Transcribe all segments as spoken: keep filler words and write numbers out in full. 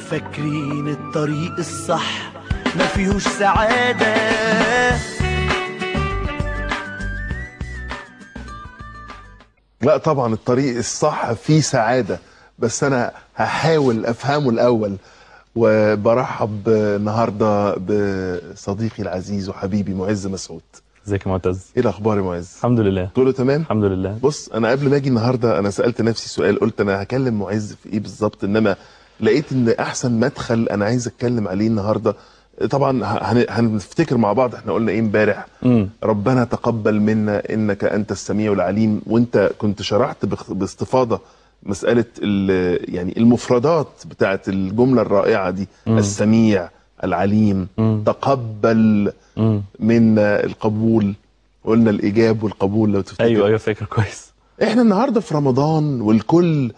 فاكرين الطريق الصح ما فيهوش سعادة. لا طبعا الطريق الصح فيه سعادة، بس أنا هحاول أفهمه الأول. وبرحب النهارده بصديقي العزيز وحبيبي معز مسعود. ازيك يا معتز؟ ايه الاخبار يا معز؟ الحمد لله. كله تمام؟ الحمد لله. بص انا قبل ما اجي النهارده انا سالت نفسي سؤال، قلت انا هكلم معز في ايه بالظبط، انما لقيت ان احسن مدخل انا عايز اتكلم عليه النهارده. طبعا هنفتكر مع بعض احنا قلنا ايه امبارح. ربنا تقبل منا انك انت السميع العليم، وانت كنت شرحت باستفاضه مساله يعني المفردات بتاعت الجمله الرائعه دي. مم. السميع العليم. مم. تقبل مم. منا القبول، قلنا الايجاب والقبول لو تفتكر. ايوه ايوه فاكر كويس. احنا النهارده في رمضان والكل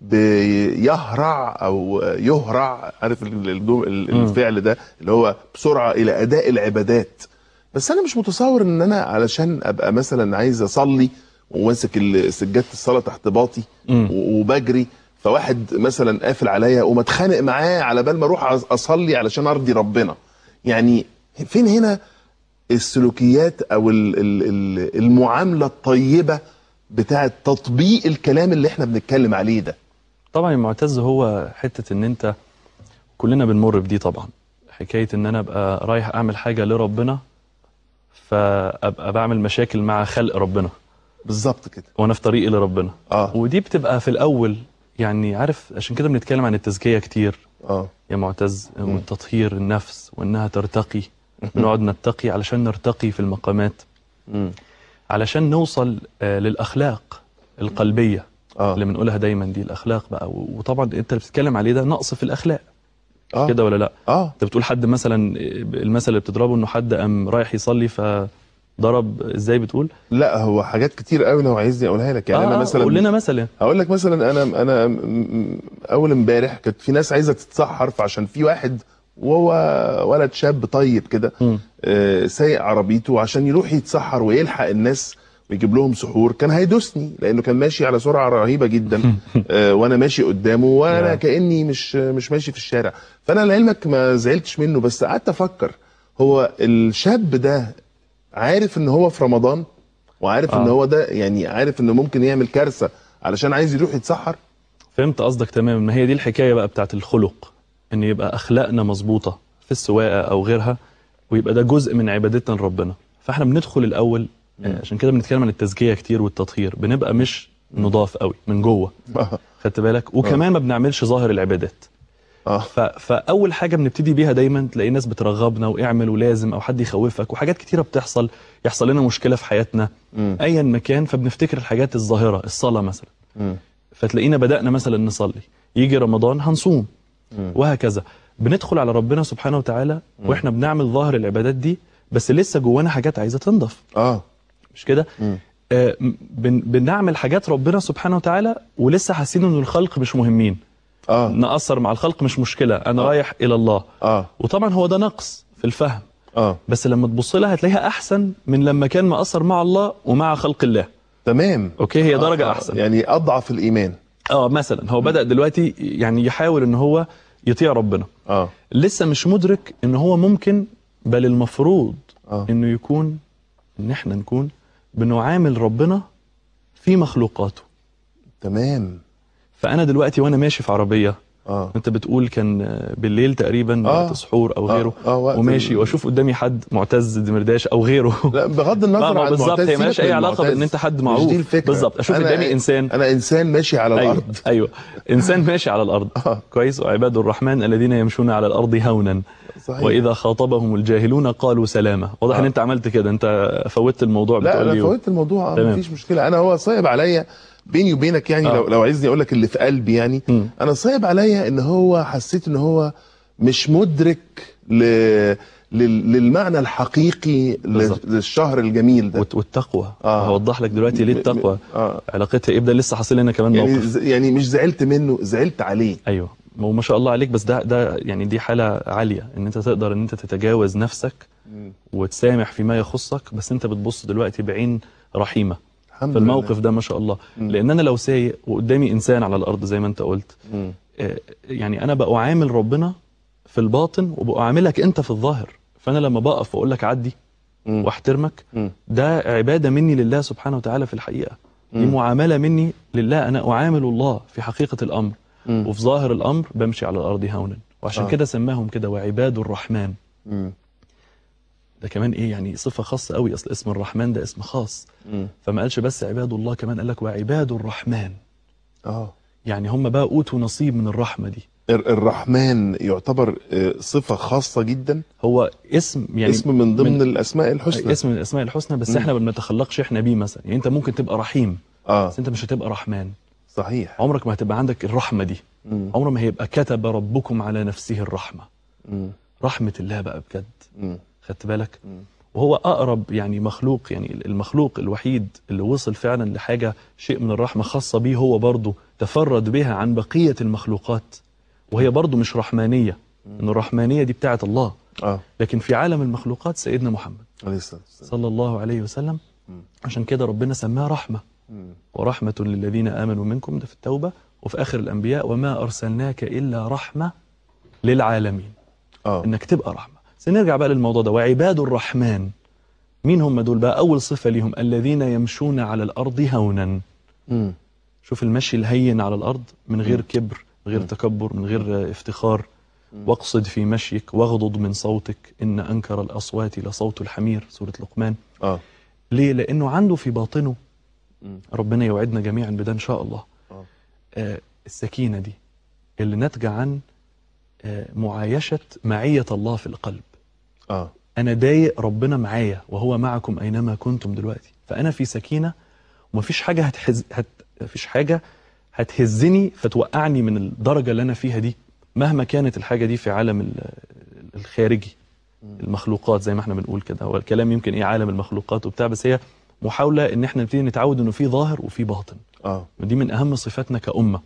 بيهرع او يهرع، عارف الفعل ده اللي هو بسرعه الى اداء العبادات. بس انا مش متصور ان انا علشان ابقى مثلا عايز اصلي وماسك سجاده الصلاه تحت باطي وبجري، فواحد مثلا قافل عليا ومتخانق معاه على بال ما اروح اصلي علشان ارضي ربنا. يعني فين هنا السلوكيات او المعامله الطيبه بتاعه تطبيق الكلام اللي احنا بنتكلم عليه ده؟ طبعا يا معتز، هو حته ان انت كلنا بنمر بدي طبعا، حكايه ان انا ابقى رايح اعمل حاجه لربنا فابقى بعمل مشاكل مع خلق ربنا. بالظبط كده، وانا في طريقي لربنا. اه ودي بتبقى في الاول يعني عارف، عشان كده بنتكلم عن التزكيه كتير اه يا معتز، والتطهير النفس وانها ترتقي. نقعد نتقي علشان نرتقي في المقامات، مم. علشان نوصل آه للاخلاق القلبيه آه. اللي بنقولها دايما دي الاخلاق بقى. وطبعا انت اللي بتتكلم عليه ده نقص في الاخلاق آه. كده ولا لا؟ اه انت بتقول حد مثلا، المثل اللي بتضربه انه حد قام رايح يصلي فضرب، ازاي بتقول؟ لا هو حاجات كتير قوي لو عايزني اقولها لك. يعني آه انا مثلا قول لنا مثلا. هقول لك مثلا، انا انا اول امبارح كانت في ناس عايزه تتسحر، فعشان في واحد وهو ولد شاب طيب كده آه سايق عربيته عشان يروح يتسحر ويلحق الناس ويجيب لهم سحور، كان هيدوسني لانه كان ماشي على سرعه رهيبه جدا آه وانا ماشي قدامه وانا كاني مش مش ماشي في الشارع. فانا لعلمك ما زعلتش منه، بس قعدت افكر هو الشاب ده عارف ان هو في رمضان، وعارف آه. ان هو ده يعني عارف انه ممكن يعمل كارثه علشان عايز يروح يتسحر. فهمت قصدك تماما. ما هي دي الحكايه بقى بتاعت الخلق، ان يبقى اخلاقنا مظبوطه في السواقه او غيرها، ويبقى ده جزء من عبادتنا لربنا. فاحنا بندخل الاول آه عشان كده بنتكلم عن التزكيه كتير والتطهير، بنبقى مش نضاف قوي من جوه. خدت بالك؟ وكمان ما بنعملش ظاهر العبادات. اه فاول حاجه بنبتدي بيها دايما تلاقي ناس بترغبنا واعمل ولازم، او حد يخوفك، وحاجات كتيره بتحصل، يحصل لنا مشكله في حياتنا م. ايا مكان، فبنفتكر الحاجات الظاهره، الصلاه مثلا، م. فتلاقينا بدانا مثلا نصلي، يجي رمضان هنصوم م. وهكذا. بندخل على ربنا سبحانه وتعالى م. واحنا بنعمل ظاهر العبادات دي، بس لسه جوانا حاجات عايزه تنضف. اه مش كده؟ آه بن بنعمل حاجات ربنا سبحانه وتعالى ولسه حاسين ان الخلق مش مهمين. اه نقصر مع الخلق مش مشكله، انا آه. رايح الى الله. اه وطبعا هو ده نقص في الفهم. اه بس لما تبص لها هتلاقيها احسن من لما كان مقصر مع الله ومع خلق الله. تمام. اوكي، هي درجه آه. احسن، يعني اضعف الايمان. اه مثلا هو م. بدا دلوقتي يعني يحاول ان هو يطيع ربنا. اه لسه مش مدرك ان هو ممكن، بل المفروض آه. انه يكون، ان احنا نكون بنعامل ربنا في مخلوقاته. تمام. فانا دلوقتي وانا ماشي في عربيه، اه انت بتقول كان بالليل تقريبا وقت آه. سحور او غيره، آه. آه. وماشي واشوف قدامي حد معتز دمرداش او غيره. لا بغض النظر عن بالظبط، هي مالهاش اي علاقه بان انت حد معروف. بالظبط، اشوف قدامي انسان، انا انسان ماشي على أيوة. الارض. ايوه انسان ماشي على الارض. آه. كويس. وعباد الرحمن الذين يمشون على الارض هونا صحيح. واذا خاطبهم الجاهلون قالوا سلاما. واضح آه. ان انت عملت كده، انت فوتت الموضوع. لا انا فوتت الموضوع، مفيش مشكله. انا هو صعب عليا بيني وبينك يعني آه. لو لو عايزني اقول لك اللي في قلبي يعني م. انا صعب عليا ان هو حسيت ان هو مش مدرك ل... لل... للمعنى الحقيقي بالزبط. للشهر الجميل ده والتقوى. آه. هوضح لك دلوقتي ليه التقوى آه. علاقتها ايه. ده لسه حاصل لنا كمان يعني موقف. ز... يعني مش زعلت منه، زعلت عليه. ايوه ما شاء الله عليك، بس ده ده يعني دي حاله عاليه ان انت تقدر ان انت تتجاوز نفسك م. وتسامح فيما يخصك، بس انت بتبص دلوقتي بعين رحيمه في الموقف ده ما شاء الله. م. لان انا لو سايق وقدامي انسان على الارض زي ما انت قلت، م. آه، يعني انا بعامل ربنا في الباطن وبعاملك انت في الظاهر. فانا لما بقف واقول لك عدي مم. واحترمك، مم. ده عباده مني لله سبحانه وتعالى في الحقيقه. دي معامله مني لله، انا اعامل الله في حقيقه الامر. مم. وفي ظاهر الامر بمشي على الارض هونا. وعشان آه. كده سماهم كده وعباد الرحمن. مم. ده كمان ايه يعني صفه خاصه قوي، اصل اسم الرحمن ده اسم خاص. مم. فما قالش بس عباد الله، كمان قال لك وعباد الرحمن. اه يعني هم بقى اوتوا نصيب من الرحمه دي. الر- الرحمن يعتبر آه، صفة خاصة جدا، هو اسم يعني اسم من ضمن الأسماء الحسنى. اسم من الاسماء الحسنى، بس مم. احنا ما بنتخلقش احنا بيه مثلا. يعني انت ممكن تبقى رحيم اه بس انت مش هتبقى رحمن. صحيح. عمرك ما هتبقى عندك الرحمه دي. مم. عمر ما هيبقى كتب ربكم على نفسه الرحمه. مم. رحمه الله بقى بجد. مم. خدت بالك؟ مم. وهو اقرب يعني مخلوق، يعني المخلوق الوحيد اللي وصل فعلا لحاجه شيء من الرحمه خاصه بيه، هو برضه تفرد بها عن بقيه المخلوقات. وهي برضه مش رحمانيه، ان الرحمانيه دي بتاعت الله. اه لكن في عالم المخلوقات سيدنا محمد عليه الصلاة والسلام. صلى الله عليه وسلم. مم. عشان كده ربنا سماه رحمه. مم. ورحمه للذين امنوا منكم، ده في التوبه. وفي اخر الانبياء وما ارسلناك الا رحمه للعالمين. اه انك تبقى رحمه. سنرجع بقى للموضوع ده. وعباد الرحمن مين هم دول بقى؟ اول صفه ليهم الذين يمشون على الارض هونا. مم. شوف المشي الهين على الارض من غير كبر، من غير تكبر، من غير افتخار. واقصد في مشيك واغضض من صوتك ان انكر الاصوات لصوت الحمير، سوره لقمان. اه ليه؟ لانه عنده في باطنه، مم. ربنا يوعدنا جميعا بده ان شاء الله، اه آه السكينه دي اللي ناتجه عن آه معايشه معيه الله في القلب. اه انا ضايق ربنا معايا وهو معكم اينما كنتم دلوقتي، فانا في سكينه ومفيش حاجه هتحز هت... مفيش حاجه هتهزني فتوقعني من الدرجه اللي انا فيها دي، مهما كانت الحاجه دي في عالم ال- الخارجي، المخلوقات زي ما احنا بنقول كده. هو الكلام يمكن ايه عالم المخلوقات وبتاع، بس هي محاوله ان احنا نبتدي نتعود انه في ظاهر وفي باطن. اه ودي من اهم صفاتنا كامه.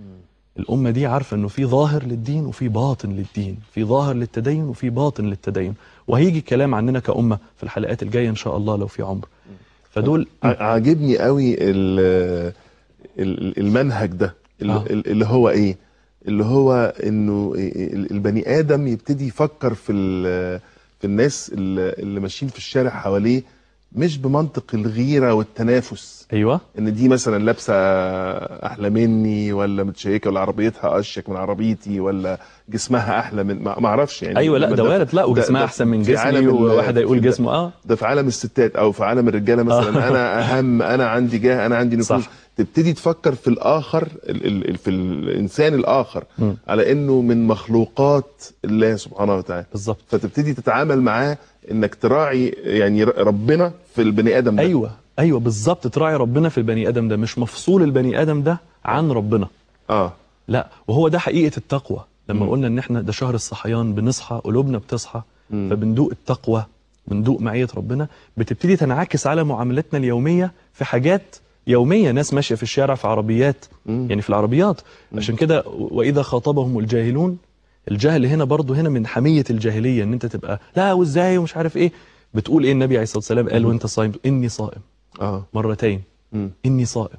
الامه دي عارفه انه في ظاهر للدين وفي باطن للدين، في ظاهر للتدين وفي باطن للتدين. وهيجي الكلام عننا كامه في الحلقات الجايه ان شاء الله لو في عمر. فدول ع- عاجبني قوي ال- ال- المنهج ده اللي, آه. اللي هو ايه، اللي هو انه ال- البني ادم يبتدي يفكر في ال- في الناس اللي اللي ماشيين في الشارع حواليه، مش بمنطق الغيره والتنافس، ايوه ان دي مثلا لابسه احلى مني، ولا متشيكه، ولا عربيتها اشيك من عربيتي، ولا جسمها احلى من ما ما اعرفش يعني. ايوه لا لما ده في- وارد. لا ده- وجسمها ده احسن من في جسمي، عالم ال- وواحد هيقول في- جسمه اه ده في عالم الستات او في عالم الرجاله مثلا. انا اهم، انا عندي جاه، انا عندي نفوذ. صح. تبتدي تفكر في الاخر، ال ال ال في الانسان الاخر، م. على انه من مخلوقات الله سبحانه وتعالى. بالظبط. فتبتدي تتعامل معاه انك تراعي يعني ر- ربنا في البني ادم ده. ايوه ايوه بالظبط، تراعي ربنا في البني ادم ده، مش مفصول البني ادم ده عن ربنا. اه لا، وهو ده حقيقه التقوى. لما مم. قلنا ان احنا ده شهر الصحيان، بنصحى قلوبنا بتصحى، مم. فبندوق التقوى، بندوق معيه ربنا، بتبتدي تنعكس على معاملتنا اليوميه في حاجات يوميه. ناس ماشيه في الشارع في عربيات، مم. يعني في العربيات. عشان كده واذا خاطبهم الجاهلون، الجهل هنا برضو هنا من حميه الجاهليه، ان انت تبقى لا وازاي ومش عارف ايه. بتقول ايه النبي عليه الصلاه والسلام؟ قال وانت صايم اني صائم اه مرتين. مم. اني صائم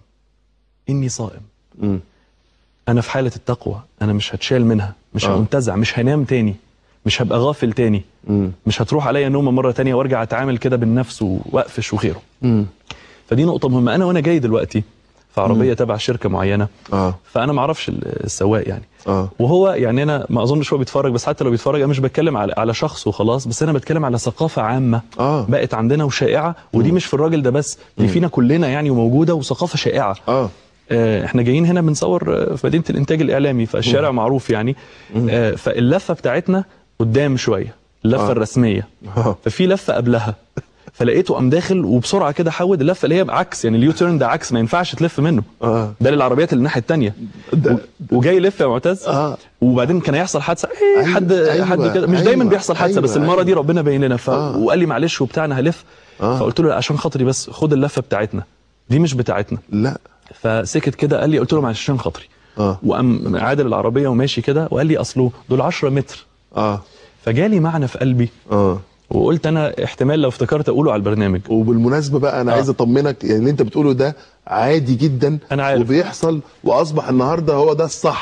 اني صائم. مم. انا في حاله التقوى، انا مش هتشال منها، مش آه. هنتزع، مش هنام تاني، مش هبقى غافل تاني، مم. مش هتروح عليا نومه مره تانية وارجع اتعامل كده بالنفس واقفش وغيره. مم. فدي نقطه مهمه. انا وانا جاي دلوقتي في عربيه تبع شركه معينه، اه فانا ما اعرفش السواق يعني، اه وهو يعني انا ما اظنش هو بيتفرج، بس حتى لو بيتفرج انا مش بتكلم على على شخص وخلاص، بس انا بتكلم على ثقافه عامه اه بقت عندنا وشائعه. ودي مش في الراجل ده بس، دي فينا كلنا يعني، وموجوده وثقافه شائعه. اه آه، احنا جايين هنا بنصور آه، في مدينه الانتاج الاعلامي، فالشارع معروف يعني. آه، فاللفه بتاعتنا قدام شويه، اللفه آه. الرسميه. اه ففي لفه قبلها، فلقيته قام داخل وبسرعه كده حود اللفه اللي هي عكس، يعني اليو تيرن ده عكس، ما ينفعش تلف منه، اه ده للعربيات اللي الناحيه الثانيه. ده- وجاي يلف يا معتز، اه وبعدين كان هيحصل حادثه ايه أيوة، حد أيوة، حد كده، مش أيوة، دايما بيحصل حادثه، أيوة، بس المره أيوة. دي ربنا بين لنا. ف... آه. وقال لي معلش وبتاع انا هلف. آه. فقلت له عشان خاطري بس خد اللفه بتاعتنا، دي مش بتاعتنا. لا فسكت كده قال لي، قلت له معلش عشان خاطري. اه وقام عادل العربيه وماشي كده وقال لي اصله دول عشرة متر. اه فجالي معنى في قلبي، اه وقلت انا احتمال لو افتكرت اقوله على البرنامج. وبالمناسبه بقى انا آه. عايز اطمنك، يعني اللي انت بتقوله ده عادي جدا، أنا عارف. وبيحصل، واصبح النهارده هو ده الصح.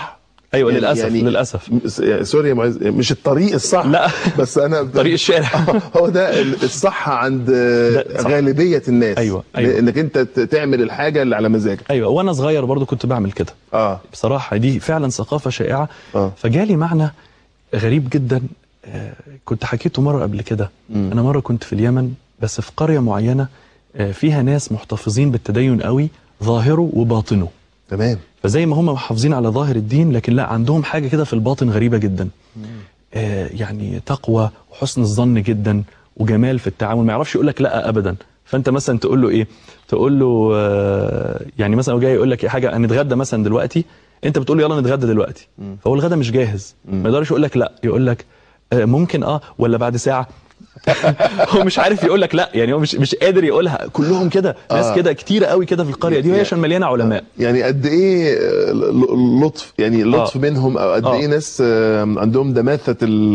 ايوه يعني للاسف يعني للاسف م- سوري يا معز، مش الطريق الصح، لا. بس انا طريق الشارع. هو ده الصح عند ده صح. غالبيه الناس. أيوة، أيوة. انك انت ت- تعمل الحاجه اللي على مزاجك. ايوه وانا صغير برضو كنت بعمل كده اه بصراحه، دي فعلا ثقافه شائعه. آه. فجالي معنى غريب جدا، آه، كنت حكيته مره قبل كده. انا مره كنت في اليمن بس في قريه معينه آه، فيها ناس محتفظين بالتدين قوي، ظاهره وباطنه. تمام. فزي ما هم محافظين على ظاهر الدين، لكن لا عندهم حاجه كده في الباطن غريبه جدا. آه، يعني تقوى وحسن الظن جدا وجمال في التعامل، ما يعرفش يقول لك لا ابدا. فانت مثلا تقول له ايه، تقول له آه، يعني مثلا هو جاي يقول لك حاجه هنتغدى مثلا دلوقتي، انت بتقول له يلا نتغدى دلوقتي، فهو الغدا مش جاهز، ما يقدرش يقول لك لا، يقول لك آه، ممكن اه ولا بعد ساعه. هو مش عارف يقول لك لا، يعني هو مش مش قادر يقولها. كلهم كده، ناس آه. كده كتيره قوي كده في القريه دي، وهي عشان مليانه علماء. يعني قد ايه ل- لطف، يعني لطف آه. منهم، او قد آه. ايه ناس آه، عندهم دماثه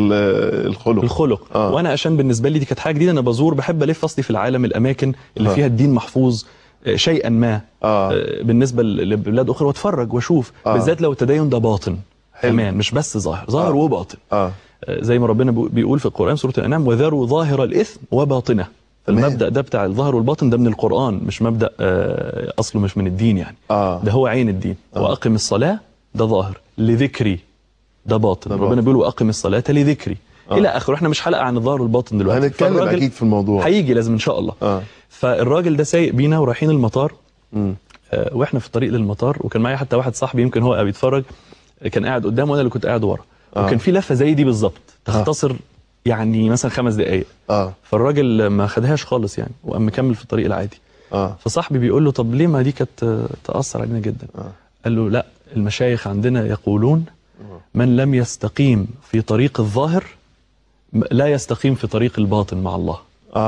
ال- الخلق. الخلق. آه. وانا عشان بالنسبه لي دي كانت حاجه جديده، انا بزور بحب الف اصلي في العالم الاماكن اللي آه. فيها الدين محفوظ آه، شيئا ما آه. آه، بالنسبه ل- لبلاد اخرى، واتفرج واشوف آه. بالذات لو التدين ده باطن كمان، مش بس ظاهر، ظاهر آه. وباطن. اه آه، زي ما ربنا بيقول- بيقول في القرآن سورة الأنعام: وذروا ظاهر الإثم وباطنه. تمام. المبدأ ده بتاع الظاهر والباطن ده من القرآن، مش مبدأ آه، أصله مش من الدين يعني. اه ده هو عين الدين. آه. وأقم الصلاة ده ظاهر، لذكري ده باطن. ده ربنا باطن. بيقول وأقم الصلاة لذكري آه. إلى آخره. إحنا مش حلقة عن الظاهر والباطن دلوقتي، هنتكلم فالراجل اكيد في الموضوع. هيجي لازم إن شاء الله. اه فالراجل ده سايق بينا ورايحين المطار، مم. آه، واحنا في الطريق للمطار، وكان معايا حتى واحد صاحبي يمكن هو بيتفرج، كان قاعد قدام وانا اللي كنت قاعد ورا. آه. وكان في لفه زي دي بالظبط تختصر يعني مثلا خمس دقائق. اه فالراجل ما خدهاش خالص يعني، وقام مكمل في الطريق العادي. اه فصاحبي بيقول له طب ليه ما دي كانت آه، تاثر علينا جدا. آه. قال له لا، المشايخ عندنا يقولون من لم يستقيم في طريق الظاهر م- لا يستقيم في طريق الباطن مع الله.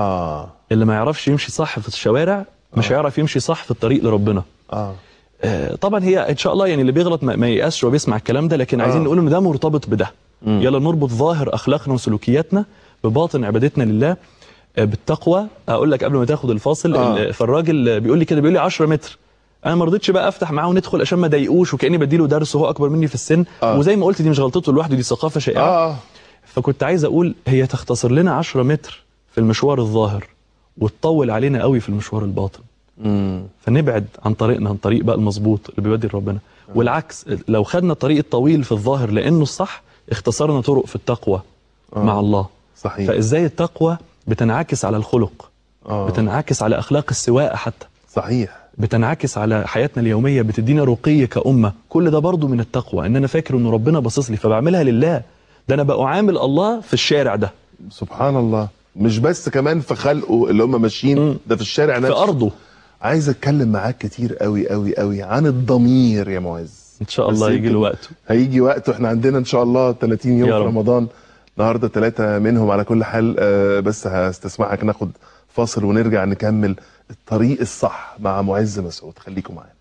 اه اللي ما يعرفش يمشي صح في الشوارع مش هيعرف يمشي صح في الطريق لربنا. اه آه، طبعا هي ان شاء الله يعني اللي بيغلط ما ما ييأسش وبيسمع الكلام ده، لكن عايزين آه. نقول ان ده مرتبط بده. مم. يلا نربط ظاهر اخلاقنا وسلوكياتنا بباطن عبادتنا لله آه، بالتقوى. اقول لك قبل ما تاخد الفاصل، آه. ال- فالراجل بيقول لي كده، بيقول لي عشرة متر. انا ما رضيتش بقى افتح معاه وندخل عشان ما اضايقوش، وكاني بديله درس وهو اكبر مني في السن. آه. وزي ما قلت دي مش غلطته لوحده، دي ثقافه شائعه. اه فكنت عايز اقول هي تختصر لنا عشرة متر في المشوار الظاهر وتطول علينا قوي في المشوار الباطن. مم. فنبعد عن طريقنا، عن طريق بقى المظبوط اللي بيودي لربنا. والعكس، لو خدنا الطريق الطويل في الظاهر لانه الصح، اختصرنا طرق في التقوى آه. مع الله. صحيح. فازاي التقوى بتنعكس على الخلق، آه. بتنعكس على اخلاق السواقه حتى، صحيح. بتنعكس على حياتنا اليوميه، بتدينا رقي كأمة. كل ده برضو من التقوى، ان انا فاكر ان ربنا باصص لي فبعملها لله. ده انا بعامل الله في الشارع ده، سبحان الله. مش بس كمان في خلقه اللي هم ماشيين، مم. ده في الشارع في نفسه. ارضه. عايز اتكلم معاك كتير قوي قوي قوي عن الضمير يا معز. ان شاء بس الله يجي له يمكن وقته. هيجي وقته. احنا عندنا ان شاء الله ثلاثين يوم يا في رب. رمضان، النهارده ثلاثة منهم على كل حال. آه، بس هستسمعك ناخد فاصل ونرجع نكمل الطريق الصح مع معز مسعود. خليكم معانا.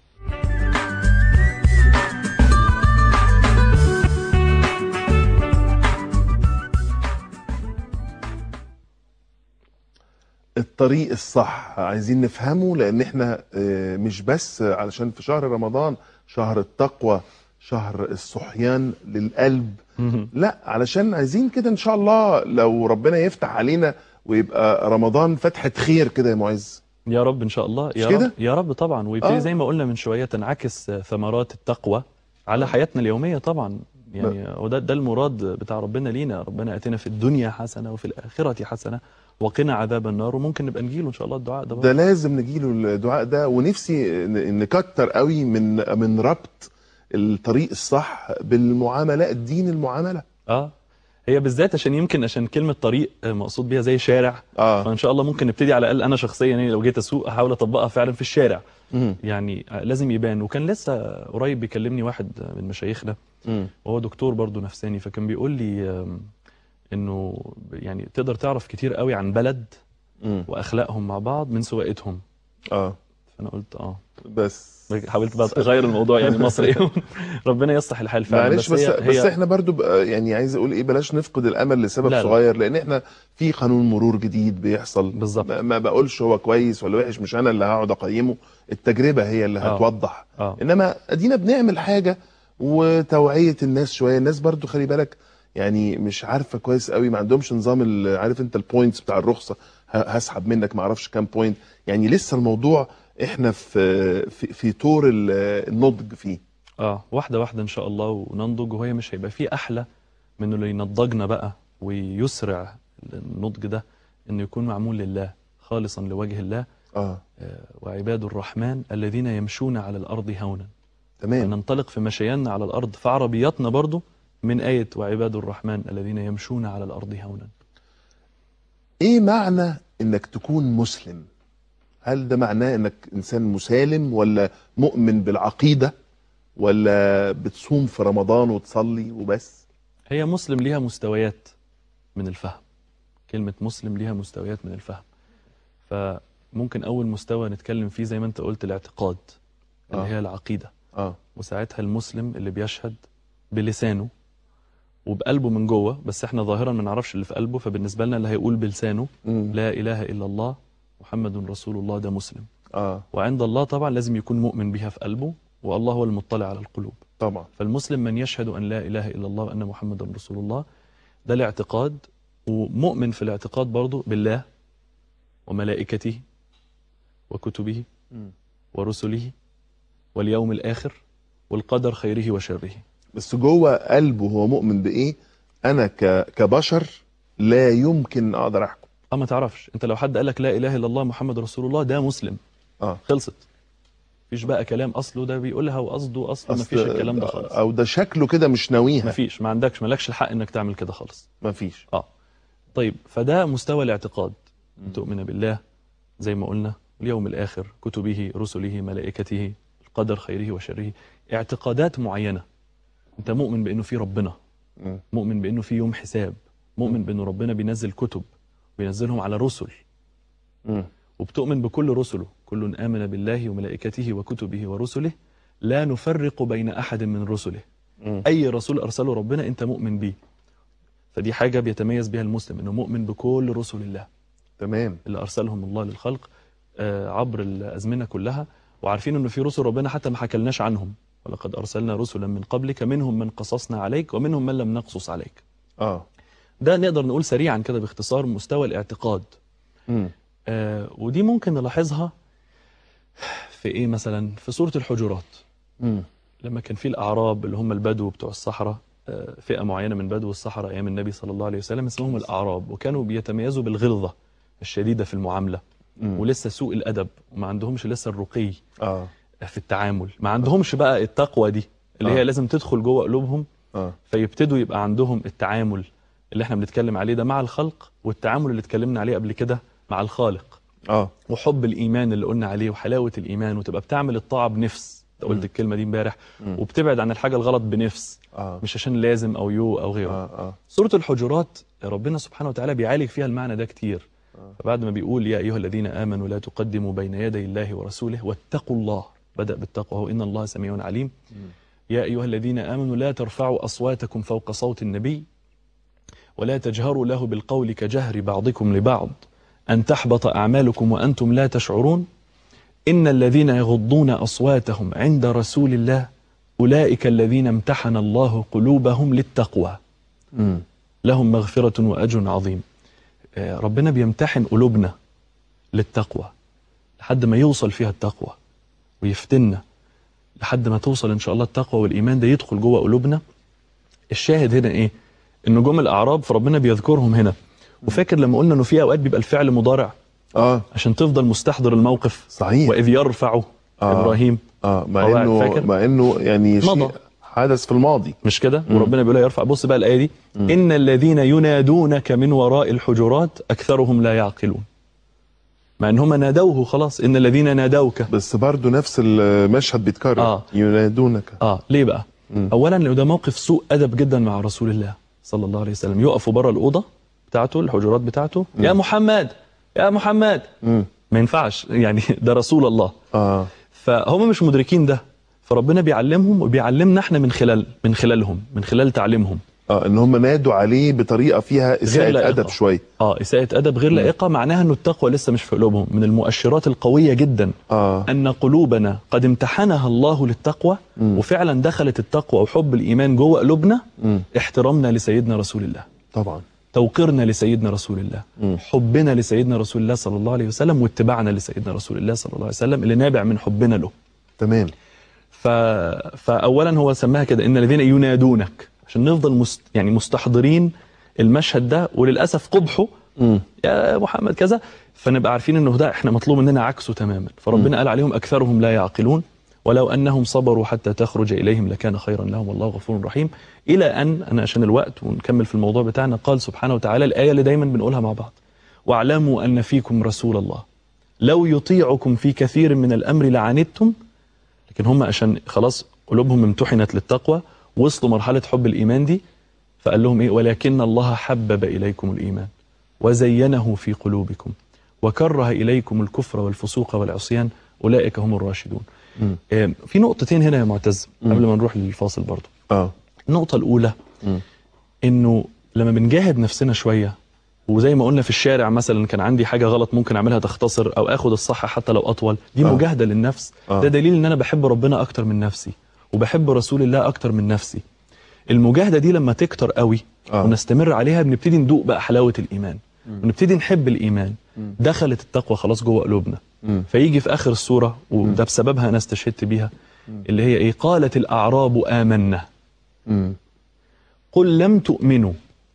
الطريق الصح عايزين نفهمه، لان احنا آه، مش بس علشان في شهر رمضان، شهر التقوى، شهر الصحيان للقلب، لا، علشان عايزين كده ان شاء الله لو ربنا يفتح علينا ويبقى رمضان فتحة خير كده يا معز. يا رب ان شاء الله. يا مش كده؟ رب يا رب طبعا. ويبتدي آه. زي ما قلنا من شويه تنعكس ثمرات التقوى على حياتنا اليوميه طبعا. يعني وده ده المراد بتاع ربنا لينا. ربنا اتنا في الدنيا حسنه وفي الاخره حسنه وقنا عذاب النار. وممكن نبقى نجيله ان شاء الله الدعاء ده برضه. ده لازم نجيله الدعاء ده، ونفسي ن- نكتر قوي من من ربط الطريق الصح بالمعاملة، الدين المعاملة. اه هي بالذات عشان يمكن عشان كلمه طريق آه، مقصود بيها زي شارع. اه فان شاء الله ممكن نبتدي على الاقل انا شخصيا يعني لو جيت اسوق احاول اطبقها فعلا في الشارع. مم. يعني آه، لازم يبان. وكان لسه قريب بيكلمني واحد من مشايخنا مم. وهو دكتور برضه نفساني، فكان بيقول لي آم، انه يعني تقدر تعرف كتير قوي عن بلد مم. واخلاقهم مع بعض من سواقتهم. اه فانا قلت اه بس حاولت بقى اغير الموضوع يعني مصر ايه. ربنا يصلح الحال فعلا. معلش بس هي بس هي احنا برضو بقى يعني عايز اقول ايه، بلاش نفقد الامل لسبب لا لا. صغير، لان احنا في قانون مرور جديد بيحصل. بالظبط. ما- ما بقولش هو كويس ولا وحش، مش انا اللي هقعد اقيمه، التجربه هي اللي آه. هتوضح. آه. انما ادينا بنعمل حاجه وتوعيه الناس شويه. الناس برضو خلي بالك يعني مش عارفه كويس قوي، ما عندهمش نظام ال- عارف انت البوينتس بتاع الرخصه، ه- هسحب منك ما اعرفش كام بوينت. يعني لسه الموضوع احنا في في, في طور ال- النضج فيه. اه واحده واحده ان شاء الله وننضج، وهي مش هيبقى فيه احلى من اللي ينضجنا بقى ويسرع النضج ده، انه يكون معمول لله خالصا لوجه الله. اه آه، وعباد الرحمن الذين يمشون على الارض هونا. تمام. ننطلق في مشياننا على الارض في عربياتنا برضو من آية وعباد الرحمن الذين يمشون على الارض هونا. ايه معنى انك تكون مسلم؟ هل ده معناه انك انسان مسالم، ولا مؤمن بالعقيده، ولا بتصوم في رمضان وتصلي وبس؟ هي مسلم ليها مستويات من الفهم. كلمة مسلم ليها مستويات من الفهم. فممكن أول مستوى نتكلم فيه زي ما أنت قلت الاعتقاد، اللي آه. هي العقيدة. اه وساعتها المسلم اللي بيشهد بلسانه وبقلبه من جوه، بس احنا ظاهرا ما نعرفش اللي في قلبه، فبالنسبة لنا اللي هيقول بلسانه مم. لا إله إلا الله محمد رسول الله ده مسلم. اه وعند الله طبعا لازم يكون مؤمن بها في قلبه، والله هو المطلع على القلوب. طبعا. فالمسلم من يشهد أن لا إله إلا الله وأن محمد رسول الله، ده الاعتقاد. ومؤمن في الاعتقاد برضه بالله وملائكته وكتبه مم. ورسله واليوم الآخر والقدر خيره وشره. بس جوه قلبه هو مؤمن بايه؟ انا ك... كبشر لا يمكن اقدر احكم. اه ما تعرفش انت، لو حد قال لك لا اله الا الله محمد رسول الله ده مسلم. اه خلصت. مفيش بقى كلام اصله ده بيقولها وقصده اصله، أصل- مفيش الكلام ده خالص. او ده شكله كده مش ناويها. مفيش، ما عندكش، مالكش الحق انك تعمل كده خالص. مفيش. اه طيب، فده مستوى الاعتقاد. تؤمن بالله زي ما قلنا، اليوم الاخر، كتبه، رسله، ملائكته، القدر خيره وشره. اعتقادات معينه. انت مؤمن بانه في ربنا، مم. مؤمن بانه في يوم حساب، مؤمن بانه ربنا بينزل كتب وينزلهم على رسل، مم. وبتؤمن بكل رسله. كل آمن بالله وملائكته وكتبه ورسله لا نفرق بين أحد من رسله. مم. أي رسول أرسله ربنا أنت مؤمن به. فدي حاجة بيتميز بها المسلم، أنه مؤمن بكل رسل الله تمام. اللي أرسلهم الله للخلق آه، عبر الأزمنة كلها. وعارفين أنه في رسل ربنا حتى ما حكلناش عنهم، ولقد أرسلنا رسلا من قبلك منهم من قصصنا عليك ومنهم من لم نقصص عليك. اه ده نقدر نقول سريعا كده باختصار مستوى الاعتقاد. مم. آه ودي ممكن نلاحظها في ايه مثلا؟ في سورة الحجرات مم. لما كان في الأعراب اللي هم البدو بتوع الصحراء، آه فئة معينة من بدو الصحراء أيام النبي صلى الله عليه وسلم اسمهم الأعراب، وكانوا بيتميزوا بالغلظة الشديدة في المعاملة، مم. ولسه سوء الأدب، وما عندهمش لسه الرقي اه في التعامل، ما عندهمش بقى التقوى دي اللي آه. هي لازم تدخل جوه قلوبهم. اه فيبتدوا يبقى عندهم التعامل اللي احنا بنتكلم عليه ده مع الخلق، والتعامل اللي اتكلمنا عليه قبل كده مع الخالق، اه وحب الإيمان اللي قلنا عليه وحلاوة الإيمان، وتبقى بتعمل الطاعة بنفس. انت قلت الكلمة دي امبارح. وبتبعد عن الحاجة الغلط بنفس، اه مش عشان لازم أو يو أو غيره. اه اه سورة الحجرات ربنا سبحانه وتعالى بيعالج فيها المعنى ده كتير. فبعد ما بيقول يا أيها الذين آمنوا لا تقدموا بين يدي الله ورسوله واتقوا الله، بدأ بالتقوى، هو إن الله سميع عليم. يا أيها الذين آمنوا لا ترفعوا أصواتكم فوق صوت النبي ولا تجهروا له بالقول كجهر بعضكم لبعض أن تحبط أعمالكم وأنتم لا تشعرون إن الذين يغضون أصواتهم عند رسول الله أولئك الذين امتحن الله قلوبهم للتقوى مم. لهم مغفرة وأجر عظيم. آه، ربنا بيمتحن قلوبنا للتقوى لحد ما يوصل فيها التقوى، ويفتنا لحد ما توصل إن شاء الله التقوى والإيمان ده يدخل جوه قلوبنا. الشاهد هنا إيه؟ إنه جم الأعراب فربنا بيذكرهم هنا. وفاكر لما قلنا إنه في أوقات بيبقى الفعل مضارع اه عشان تفضل مستحضر الموقف. صحيح. وإذ يرفع آه. إبراهيم، اه مع قواعد، انه فاكر؟ مع انه يعني شيء مضى. حدث في الماضي. مش كده؟ وربنا بيقول يرفع. بص بقى الآية دي، إن الذين ينادونك من وراء الحجرات أكثرهم لا يعقلون. مع إن هم نادوه خلاص، إن الذين نادوك. بس برضه نفس المشهد بيتكرر. آه. ينادونك. آه ليه بقى؟ مم. أولا لأنه ده موقف سوء أدب جدا مع رسول الله صلى الله عليه وسلم. يقفوا بره الأوضة بتاعته، الحجرات بتاعته، مم. يا محمد يا محمد. مم. ما ينفعش يعني، ده رسول الله. اه فهم مش مدركين ده، فربنا بيعلمهم وبيعلمنا احنا من خلال من خلالهم من خلال تعليمهم. اه ان هم نادوا عليه بطريقه فيها اساءه ادب شويه. اه اساءه ادب غير لائقه، معناها انه التقوى لسه مش في قلوبهم. من المؤشرات القويه جدا آه. ان قلوبنا قد امتحنها الله للتقوى، م. وفعلا دخلت التقوى وحب الايمان جوه قلوبنا. م. احترامنا لسيدنا رسول الله طبعا، توقيرنا لسيدنا رسول الله، م. حبنا لسيدنا رسول الله صلى الله عليه وسلم، واتباعنا لسيدنا رسول الله صلى الله عليه وسلم اللي نابع من حبنا له. تمام. ف... فاولا هو سماها كده ان الذين ينادونك، عشان نفضل مست... يعني مستحضرين المشهد ده، وللاسف قبحه م. يا محمد كذا، فنبقى عارفين انه ده احنا مطلوب مننا عكسه تماما. فربنا م. قال عليهم اكثرهم لا يعقلون ولو انهم صبروا حتى تخرج اليهم لكان خيرا لهم والله غفور رحيم. الى ان انا عشان الوقت ونكمل في الموضوع بتاعنا، قال سبحانه وتعالى الايه اللي دايما بنقولها مع بعض: واعلموا ان فيكم رسول الله لو يطيعكم في كثير من الامر لعنتم. لكن هم عشان خلاص قلوبهم امتحنت للتقوى، وصلوا مرحله حب الايمان دي، فقال لهم ايه؟ ولكن الله حبب اليكم الايمان وزينه في قلوبكم وكره اليكم الكفر والفسوق والعصيان اولئك هم الراشدون. م. في نقطتين هنا يا معتز قبل ما نروح للفاصل برضو. اه النقطه الاولى م. انه لما بنجاهد نفسنا شويه، وزي ما قلنا في الشارع مثلا كان عندي حاجه غلط ممكن اعملها تختصر، او اخد الصح حتى لو اطول، دي آه. مجاهده للنفس. آه. ده دليل ان انا بحب ربنا اكتر من نفسي، وبحب رسول الله اكتر من نفسي. المجاهده دي لما تكتر قوي آه. ونستمر عليها، بنبتدي ندوق بقى حلاوه الايمان، م. ونبتدي نحب الايمان. م. دخلت التقوى خلاص جوه قلوبنا. م. فيجي في اخر السوره، وده بسببها انا استشهدت بيها، م. اللي هي ايه؟ قالت الاعراب آمنا م. قل لم تؤمنوا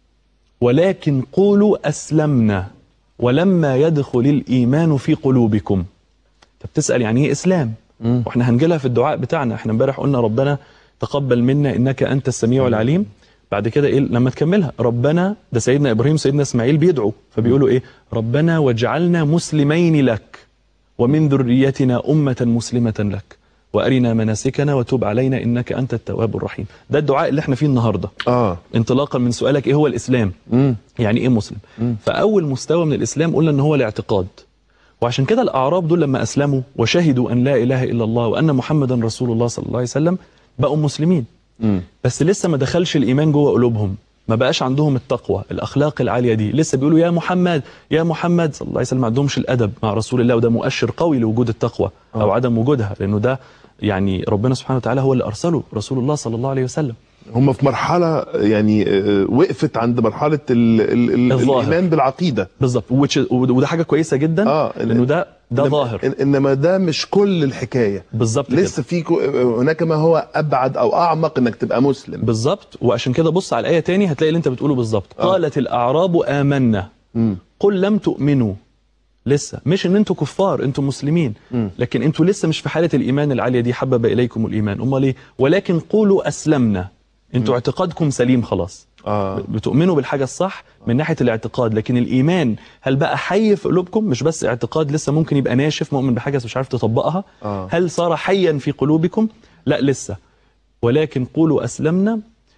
ولكن قولوا أسلمنا ولما يدخل الإيمان في قلوبكم. انت بتسأل يعني ايه إسلام؟ مم. واحنا هنجيلها في الدعاء بتاعنا. احنا امبارح قلنا ربنا تقبل منا إنك أنت السميع العليم. بعد كده ايه لما تكملها؟ ربنا، ده سيدنا إبراهيم سيدنا إسماعيل بيدعوا، فبيقولوا ايه؟ ربنا واجعلنا مسلمين لك ومن ذريتنا أمة مسلمة لك وأرنا مناسكنا وتوب علينا إنك أنت التواب الرحيم. ده الدعاء اللي احنا فيه النهاردة. آه. انطلاقا من سؤالك إيه هو الإسلام؟ مم. يعني إيه مسلم؟ مم. فأول مستوى من الإسلام قلنا إن هو الاعتقاد. وعشان كده الأعراب دول لما أسلموا وشهدوا أن لا إله إلا الله وأن محمدا رسول الله صلى الله عليه وسلم بقوا مسلمين. مم. بس لسه ما دخلش الإيمان جوه قلوبهم، ما بقاش عندهم التقوى، الأخلاق العالية دي. لسه بيقولوا يا محمد يا محمد صلى الله عليه وسلم، ما عندهمش الأدب مع رسول الله، وده مؤشر قوي لوجود التقوى أو آه. عدم وجودها، لأنه ده يعني ربنا سبحانه وتعالى هو اللي أرسله رسول الله صلى الله عليه وسلم. هم في مرحلة يعني وقفت عند مرحلة ال ال الإيمان بالعقيدة بالظبط، وده حاجة كويسة جدا. آه لأنه ده ده ظاهر، إنما ده مش كل الحكاية بالظبط. لسه في هناك ما هو أبعد أو أعمق إنك تبقى مسلم بالظبط. وعشان كده بص على الآية تاني هتلاقي اللي أنت بتقوله بالظبط. آه. قالت الأعراب آمنا م. قل لم تؤمنوا، لسه مش ان انتوا كفار، انتوا مسلمين، م. لكن انتوا لسه مش في حالة الإيمان العالية دي، حبب إليكم الإيمان. امال ايه؟ ولكن قولوا أسلمنا، انتوا م. اعتقادكم سليم خلاص. آه. بتؤمنوا بالحاجة الصح من ناحية الاعتقاد، لكن الإيمان هل بقى حي في قلوبكم؟ مش بس اعتقاد لسه ممكن يبقى ناشف، مؤمن بحاجة بس مش عارف تطبقها. آه. هل صار حيا في قلوبكم؟ لا لسه. ولكن قولوا أسلمنا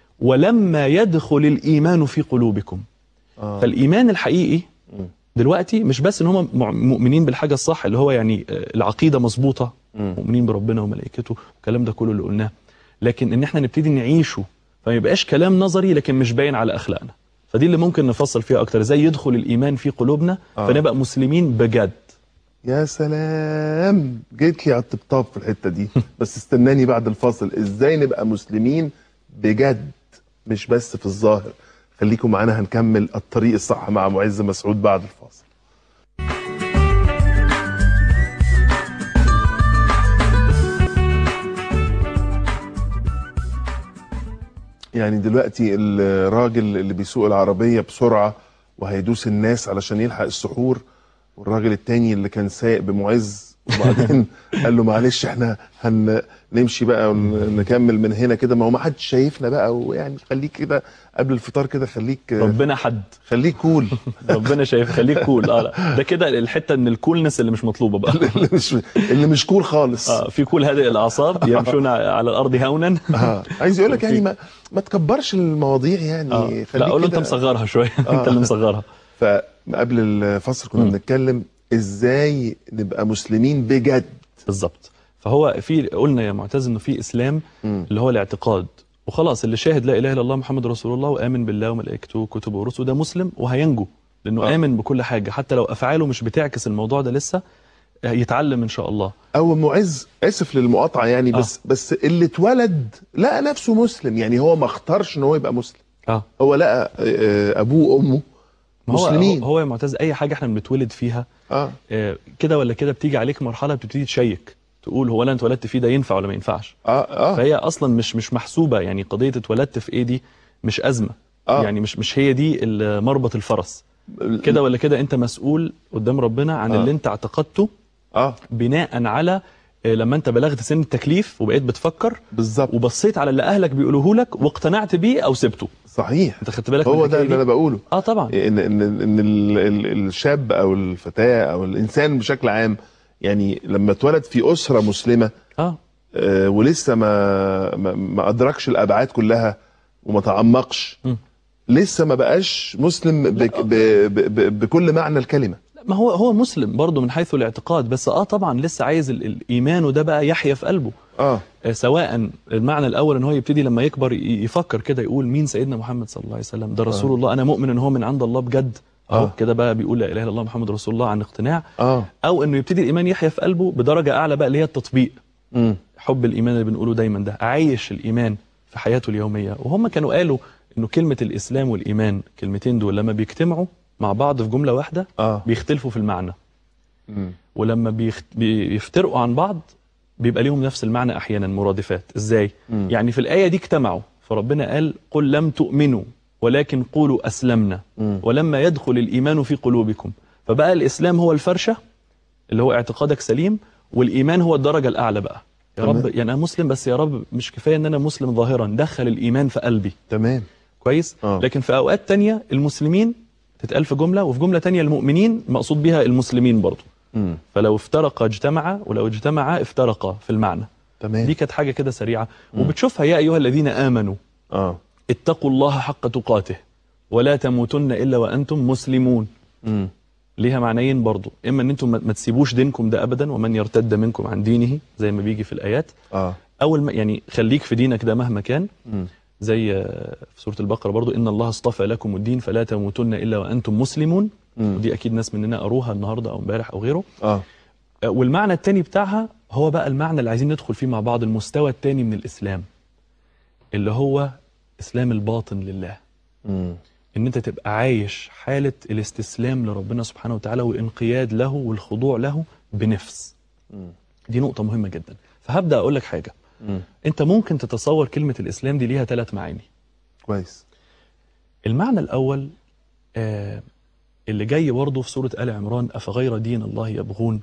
ولما يدخل الإيمان في قلوبكم. آه. فالإيمان الحقيقي م. دلوقتي مش بس ان هم مؤمنين بالحاجه الصح اللي هو يعني العقيده مظبوطه، مؤمنين بربنا وملائكته والكلام ده كله اللي قلناه، لكن ان احنا نبتدي نعيشه، فما يبقاش كلام نظري لكن مش باين على اخلاقنا. فدي اللي ممكن نفصل فيها اكتر، ازاي يدخل الايمان في قلوبنا آه. فنبقى مسلمين بجد. يا سلام، جيت لي على الطبطاب في الحته دي. بس استناني بعد الفاصل، ازاي نبقى مسلمين بجد مش بس في الظاهر. خليكم معانا، هنكمل الطريق الصح مع معز مسعود بعد الفاصل. يعني دلوقتي الراجل اللي بيسوق العربية بسرعة وهيدوس الناس علشان يلحق السحور، والراجل التاني اللي كان سايق بمعز وبعدين قال له معلش احنا هنمشي بقى ونكمل من هنا كده، ما هو ما حدش شايفنا بقى، ويعني خليك كده قبل الفطار كده، خليك ربنا حد خليك كول ربنا شايف، خليك كول. اه لا ده كده الحته ان الكولنس اللي مش مطلوبه بقى اللي مش اللي مش كول خالص. اه في كول هادئ الاعصاب يمشون على الارض هونا. اه عايز يقول لك يعني ما ما تكبرش المواضيع يعني. آه. خليك لا قول له انت مصغرها شويه. آه. انت اللي مصغرها. فقبل الفصل كنا بنتكلم ازاي نبقى مسلمين بجد. بالظبط. فهو في قلنا يا معتز انه في اسلام م. اللي هو الاعتقاد، وخلاص اللي شاهد لا اله الا الله محمد رسول الله وامن بالله وملائكته وكتبه ورسله ده مسلم وهينجو، لانه آه. امن بكل حاجه، حتى لو افعاله مش بتعكس الموضوع ده لسه يتعلم ان شاء الله. او معز، اسف للمقاطعه يعني، بس آه. بس اللي اتولد لقى نفسه مسلم، يعني هو ما اختارش ان هو يبقى مسلم. اه هو لقى ابوه وامه مسلمين. هو هو يا معتز اي حاجه احنا بنتولد فيها اه, آه كده ولا كده بتيجي عليك مرحله بتبتدي تشيك، تقول هو انا اتولدت فيه ده ينفع ولا ما ينفعش. اه اه فهي اصلا مش مش محسوبه، يعني قضيه اتولدت في ايه دي مش ازمه. آه. يعني مش مش هي دي مربط الفرس. كده ولا كده انت مسؤول قدام ربنا عن آه. اللي انت اعتقدته اه بناء على لما انت بلغت سن التكليف وبقيت بتفكر بالظبط، وبصيت على اللي اهلك بيقولوه لك واقتنعت بيه او سبته. صحيح، انت خدت بالك؟ هو ده اللي انا بقوله. اه طبعا، ان ان ان ال ال الشاب او الفتاه او الانسان بشكل عام، يعني لما اتولد في اسره مسلمه اه, آه ولسه ما, ما ما ادركش الابعاد كلها وما تعمقش، م. لسه ما بقاش مسلم بك ب ب ب بكل معنى الكلمه. ما هو هو مسلم برضه من حيث الاعتقاد، بس اه طبعا لسه عايز الايمان وده بقى يحيا في قلبه. اه سواء المعنى الاول ان هو يبتدي لما يكبر يفكر كده، يقول مين سيدنا محمد صلى الله عليه وسلم، ده رسول آه. الله، انا مؤمن ان هو من عند الله بجد. اه, آه. كده بقى بيقول لا اله الا الله محمد رسول الله عن اقتناع. اه او انه يبتدي الايمان يحيا في قلبه بدرجه اعلى بقى اللي هي التطبيق. م. حب الايمان اللي بنقوله دايما ده، اعيش الايمان في حياته اليوميه. وهم كانوا قالوا انه كلمه الاسلام والايمان، كلمتين دول لما بيجتمعوا مع بعض في جمله واحده آه. بيختلفوا في المعنى. م. ولما بيخت... بيفترقوا عن بعض بيبقى ليهم نفس المعنى احيانا مرادفات. ازاي؟ م. يعني في الايه دي اجتمعوا، فربنا قال قل لم تؤمنوا ولكن قولوا اسلمنا م. ولما يدخل الايمان في قلوبكم. فبقى الاسلام هو الفرشه اللي هو اعتقادك سليم، والايمان هو الدرجه الاعلى بقى. يا تمام. رب يعني انا مسلم، بس يا رب مش كفايه ان انا مسلم ظاهرا، دخل الايمان في قلبي. تمام كويس. آه. لكن في اوقات تانية المسلمين تتقال في جمله، وفي جمله تانية المؤمنين مقصود بها المسلمين برضه. مم. فلو افترقا اجتمعا ولو اجتمعا افترقا في المعنى. تمام. دي كانت حاجه كده سريعه. مم. وبتشوفها يا ايها الذين امنوا اه اتقوا الله حق تقاته ولا تموتن الا وانتم مسلمون. مم. ليها معنيين برضو، اما ان انتم ما تسيبوش دينكم ده ابدا، ومن يرتد منكم عن دينه زي ما بيجي في الايات. اه اول ما يعني خليك في دينك ده مهما كان. مم. زي في سوره البقره برضو ان الله اصطفى لكم الدين فلا تموتن الا وانتم مسلمون. مم. ودي اكيد ناس مننا قروها النهارده او امبارح او غيره. اه والمعنى الثاني بتاعها هو بقى المعنى اللي عايزين ندخل فيه مع بعض، المستوى الثاني من الاسلام اللي هو اسلام الباطن لله. مم. ان انت تبقى عايش حاله الاستسلام لربنا سبحانه وتعالى والانقياد له والخضوع له بنفس. مم. دي نقطه مهمه جدا. فهبدا اقول لك حاجه. مم. انت ممكن تتصور كلمه الاسلام دي ليها ثلاث معاني. كويس. المعنى الاول آه اللي جاي برضه في سوره ال عمران، افغير دين الله يبغون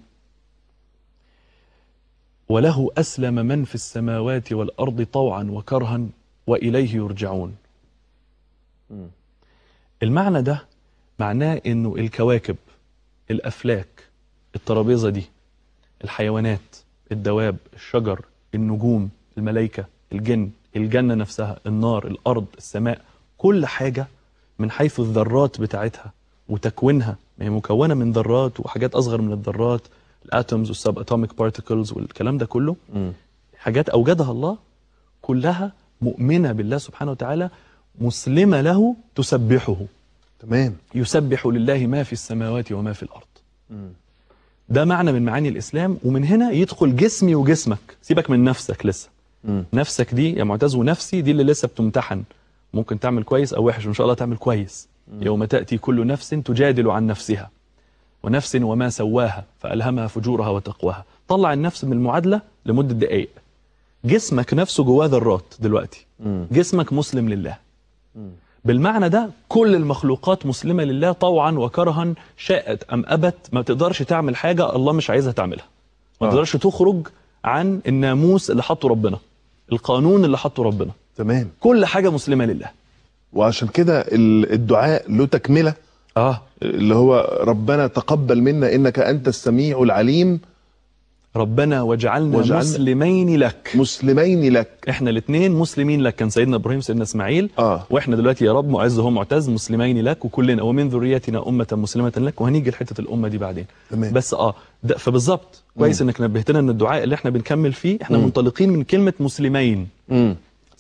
وله اسلم من في السماوات والارض طوعا وكرها واليه يرجعون. مم. المعنى ده معناه انه الكواكب، الافلاك، الترابيزه دي، الحيوانات، الدواب، الشجر، النجوم، الملائكه، الجن، الجنه نفسها، النار، الارض، السماء، كل حاجه من حيث الذرات بتاعتها وتكوينها، ما هي مكونه من ذرات وحاجات اصغر من الذرات، الاتومز والسب اتوميك بارتكلز والكلام ده كله. م. حاجات اوجدها الله كلها مؤمنه بالله سبحانه وتعالى، مسلمه له، تسبحه. تمام. يسبح لله ما في السماوات وما في الارض. م. ده معنى من معاني الاسلام. ومن هنا يدخل جسمي وجسمك، سيبك من نفسك لسه. م. نفسك دي يا معتز ونفسي دي اللي لسه بتمتحن، ممكن تعمل كويس او وحش، وان شاء الله تعمل كويس. م. يوم تاتي كل نفس تجادل عن نفسها ونفس وما سواها فالهمها فجورها وتقواها. طلع النفس من المعادله لمده دقائق. جسمك نفسه جواه ذرات دلوقتي. م. جسمك مسلم لله. م. بالمعنى ده كل المخلوقات مسلمه لله طوعا وكرها، شاءت ام ابت. ما تقدرش تعمل حاجه الله مش عايزها تعملها. ما آه. تقدرش تخرج عن الناموس اللي حطه ربنا، القانون اللي حطه ربنا. تمام. كل حاجه مسلمه لله. وعشان كده الدعاء له تكمله، اه اللي هو ربنا تقبل منا انك انت السميع العليم، ربنا وجعلنا, وجعلنا مسلمين لك. مسلمين لك. احنا الاثنين مسلمين لك. كان سيدنا ابراهيم سيدنا اسماعيل. اه واحنا دلوقتي يا رب معز هو معتز مسلمين لك، وكلنا ومن ذريتنا امه مسلمه لك. وهنيجي لحته الامه دي بعدين. تمام. بس اه ده فبالظبط كويس انك نبهتنا ان الدعاء اللي احنا بنكمل فيه احنا مم. منطلقين من كلمه مسلمين. امم صح.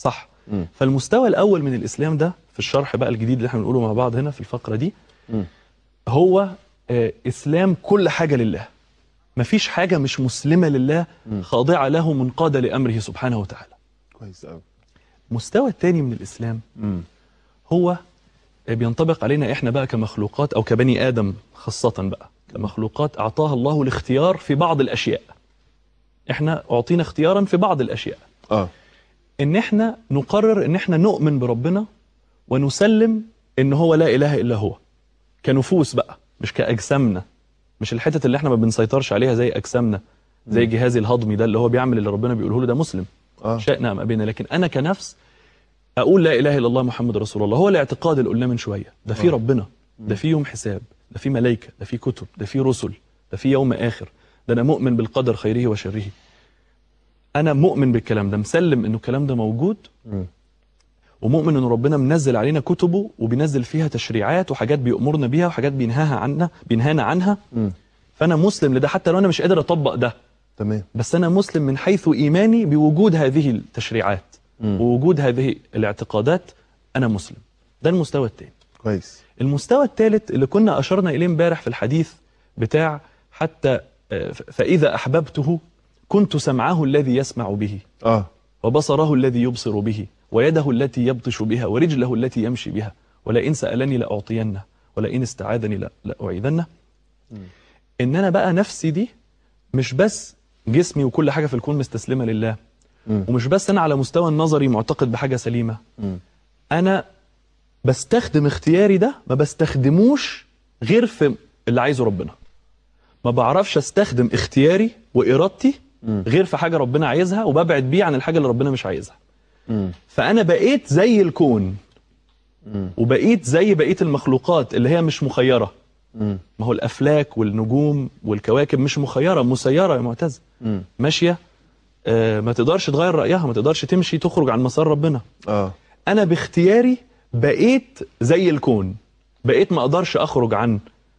مم. فالمستوى الاول من الاسلام ده في الشرح بقى الجديد اللي احنا بنقوله مع بعض هنا في الفقره دي مم. هو آه اسلام كل حاجه لله. مفيش حاجه مش مسلمه لله، خاضعه له، منقاده لامره سبحانه وتعالى. كويس قوي. المستوى الثاني من الاسلام مم. هو بينطبق علينا احنا بقى كمخلوقات او كبني ادم خاصه بقى كمخلوقات اعطاها الله الاختيار في بعض الاشياء. احنا اعطينا اختيارا في بعض الاشياء. اه ان احنا نقرر ان احنا نؤمن بربنا ونسلم ان هو لا اله الا هو كنفوس بقى، مش كاجسامنا، مش الحتت اللي احنا ما بنسيطرش عليها زي اجسامنا، زي جهازي الهضمي ده اللي هو بيعمل اللي ربنا بيقوله له، ده مسلم اه شئنا ام ابينا. لكن انا كنفس اقول لا اله الا الله محمد رسول الله، هو الاعتقاد اللي قلناه من شويه ده في ربنا، ده في يوم حساب، ده في ملائكه، ده في كتب، ده في رسل، ده في يوم اخر، ده انا مؤمن بالقدر خيره وشره. انا مؤمن بالكلام ده، مسلم انه الكلام ده موجود، مم. ومؤمن ان ربنا منزل علينا كتبه وبينزل فيها تشريعات وحاجات بيأمرنا بيها وحاجات بينهاها عنا بينهانا عنها. مم. فانا مسلم لده حتى لو انا مش قادر اطبق ده، تمام. بس انا مسلم من حيث ايماني بوجود هذه التشريعات مم. ووجود هذه الاعتقادات. انا مسلم. ده المستوى الثاني. كويس. المستوى الثالث اللي كنا اشرنا اليه امبارح في الحديث بتاع حتى آه، فاذا احببته كنت سمعه الذي يسمع به اه وبصره الذي يبصر به ويده التي يبطش بها ورجله التي يمشي بها ولئن سألني لأعطينه ولئن استعاذني لا- لأعيذنه. إن أنا بقى نفسي دي مش بس جسمي وكل حاجة في الكون مستسلمة لله، مم. ومش بس أنا على مستوى النظري معتقد بحاجة سليمة، مم. أنا بستخدم اختياري ده ما بستخدموش غير في اللي عايزه ربنا. ما بعرفش استخدم اختياري وإرادتي مم. غير في حاجة ربنا عايزها، وببعد بيه عن الحاجة اللي ربنا مش عايزها. مم. فأنا بقيت زي الكون، مم. وبقيت زي بقية المخلوقات اللي هي مش مخيرة. مم. ما هو الأفلاك والنجوم والكواكب مش مخيرة، مسيرة يا معتز، مم. ماشية. آه ما تقدرش تغير رأيها، ما تقدرش تمشي تخرج عن مسار ربنا. اه أنا باختياري بقيت زي الكون، بقيت ما أقدرش أخرج عن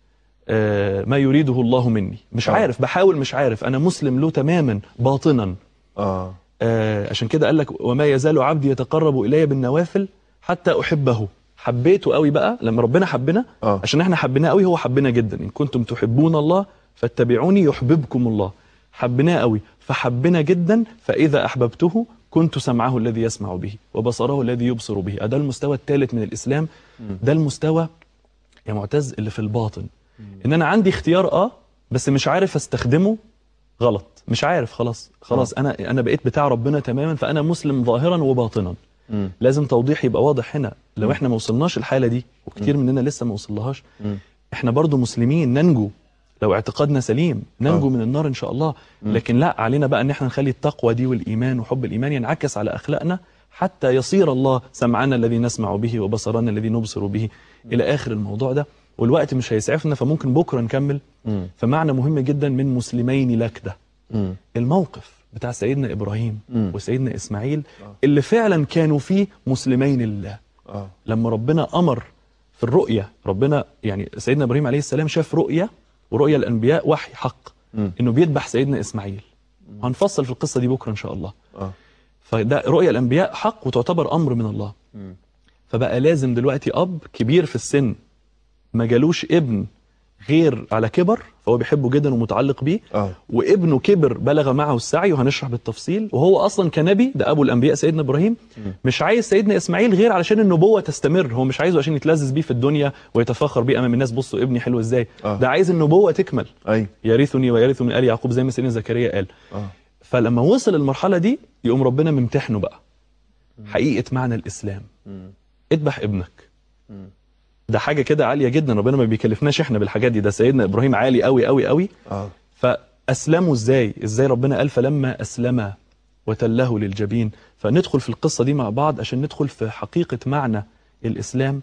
آه ما يريده الله مني. مش آه. عارف، بحاول مش عارف، أنا مسلم له تماما باطنا. اه آه عشان كده قال لك وما يزال عبدي يتقرب إلي بالنوافل حتى أحبه. حبيته قوي بقى لما ربنا حبنا. آه. عشان احنا حبيناه قوي، هو حبنا جدا. إن كنتم تحبون الله فاتبعوني يحببكم الله. حبناه قوي فحبنا جدا، فإذا أحببته كنت سمعه الذي يسمع به وبصره الذي يبصر به. ده المستوى الثالث من الإسلام. ده المستوى يا معتز اللي في الباطن. إن أنا عندي اختيار اه بس مش عارف استخدمه غلط، مش عارف. خلاص خلاص انا انا بقيت بتاع ربنا تماما، فانا مسلم ظاهرا وباطنا. مم. لازم توضيح يبقى واضح هنا. لو احنا ما وصلناش الحاله دي، وكتير مننا لسه ما وصلهاش، مم. احنا برضو مسلمين ننجو لو اعتقادنا سليم، ننجو آه. من النار ان شاء الله. لكن لا، علينا بقى ان احنا نخلي التقوى دي والايمان وحب الايمان ينعكس على اخلاقنا حتى يصير الله سمعنا الذي نسمع به وبصرنا الذي نبصر به الى اخر الموضوع ده. والوقت مش هيسعفنا، فممكن بكره نكمل. مم. فمعنى مهم جدا من مسلمين لك ده مم. الموقف بتاع سيدنا إبراهيم مم. وسيدنا إسماعيل اللي فعلا كانوا فيه مسلمين لله. اه لما ربنا أمر في الرؤية، ربنا يعني سيدنا إبراهيم عليه السلام شاف رؤية، ورؤية الأنبياء وحي حق، مم. إنه بيذبح سيدنا إسماعيل. هنفصل في القصة دي بكرة إن شاء الله. اه فده رؤية الأنبياء حق وتعتبر أمر من الله. مم. فبقى لازم دلوقتي أب كبير في السن ما جالوش ابن غير على كبر، فهو بيحبه جدا ومتعلق بيه، اه وابنه كبر بلغ معه السعي، وهنشرح بالتفصيل، وهو اصلا كنبي، ده ابو الانبياء سيدنا ابراهيم. مش عايز سيدنا اسماعيل غير علشان النبوه تستمر، هو مش عايزه عشان يتلذذ بيه في الدنيا ويتفاخر بيه امام الناس، بصوا ابني حلو ازاي. آه. ده عايز النبوه تكمل، اي يرثني ويرث من ال يعقوب زي ما سيدنا زكريا قال. اه فلما وصل المرحله دي يقوم ربنا ممتحنه بقى حقيقه معنى الاسلام. مم. اذبح ابنك. مم. ده حاجه كده عاليه جدا، ربنا ما بيكلفناش احنا بالحاجات دي، ده سيدنا ابراهيم عالي قوي قوي قوي. اه فأسلموا ازاي؟ ازاي ربنا قال فلما أسلم وتله للجبين. فندخل في القصة دي مع بعض عشان ندخل في حقيقة معنى الإسلام،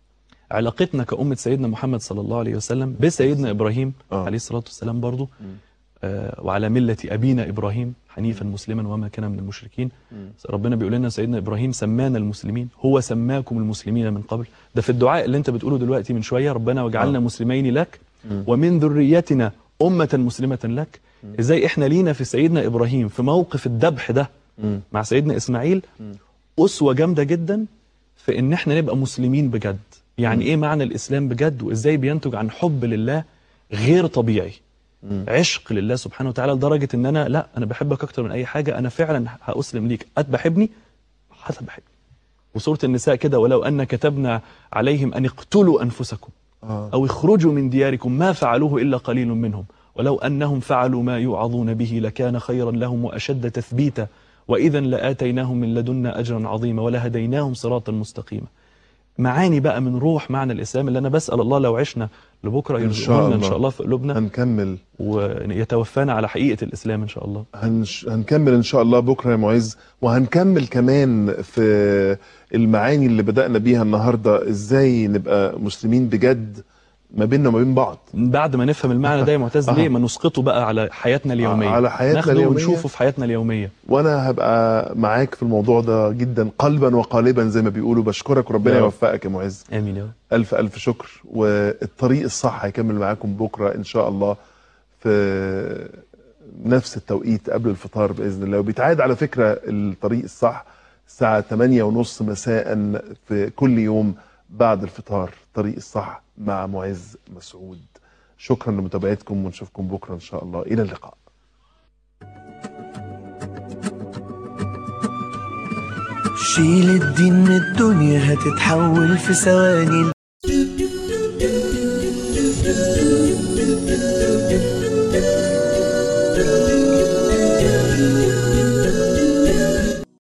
علاقتنا كأمة سيدنا محمد صلى الله عليه وسلم بسيدنا إبراهيم آه. عليه الصلاة والسلام برضو. آه وعلى ملة أبينا إبراهيم حنيفا مسلما وما كان من المشركين. ربنا بيقول لنا سيدنا إبراهيم سمانا المسلمين، هو سماكم المسلمين من قبل. ده في الدعاء اللي انت بتقوله دلوقتي من شوية، ربنا وجعلنا آه. مسلمين لك ومن ذريتنا أمة مسلمة لك. ازاي احنا لينا في سيدنا إبراهيم في موقف الذبح ده مم. مع سيدنا إسماعيل اسوه جامده جدا في ان احنا نبقى مسلمين بجد. يعني م. ايه معنى الاسلام بجد، وازاي بينتج عن حب لله غير طبيعي، م. عشق لله سبحانه وتعالى لدرجه ان انا لا انا بحبك اكتر من اي حاجه، انا فعلا هاسلم ليك، بحبني حتى بحبني. وسوره النساء كده، ولو ان كتبنا عليهم ان اقتلوا انفسكم آه. او اخرجوا من دياركم ما فعلوه الا قليل منهم ولو انهم فعلوا ما يوعظون به لكان خيرا لهم واشد تثبيتا واذا لاتيناهم من لدنا اجرا عظيما ولهديناهم صراطا مستقيما. معاني بقى من روح معنى الاسلام اللي انا بسال الله لو عشنا لبكره يرزقنا ان شاء الله في قلوبنا، هنكمل ويتوفانا على حقيقه الاسلام ان شاء الله. هنش... هنكمل ان شاء الله بكره يا معز، وهنكمل كمان في المعاني اللي بدأنا بيها النهارده، ازاي نبقى مسلمين بجد ما بيننا وما بين بعض. بعد ما نفهم المعنى ده يا معتز ليه ما نسقطه بقى على حياتنا اليوميه، على حياتنا ناخده اليوميه ونشوفه في حياتنا اليوميه. وانا هبقى معاك في الموضوع ده جدا قلبا وقالبا زي ما بيقولوا. بشكرك وربنا يوفقك يا معز. امين يا رب. الف الف شكر. والطريق الصح هيكمل معاكم بكره ان شاء الله في نفس التوقيت قبل الفطار باذن الله. وبيتعاد على فكره الطريق الصح الساعه ثمانية ونص مساء في كل يوم بعد الفطار، طريق الصح مع معز مسعود. شكرا لمتابعتكم، ونشوفكم بكره ان شاء الله. الى اللقاء. شيل الدين من الدنيا هتتحول في ثواني.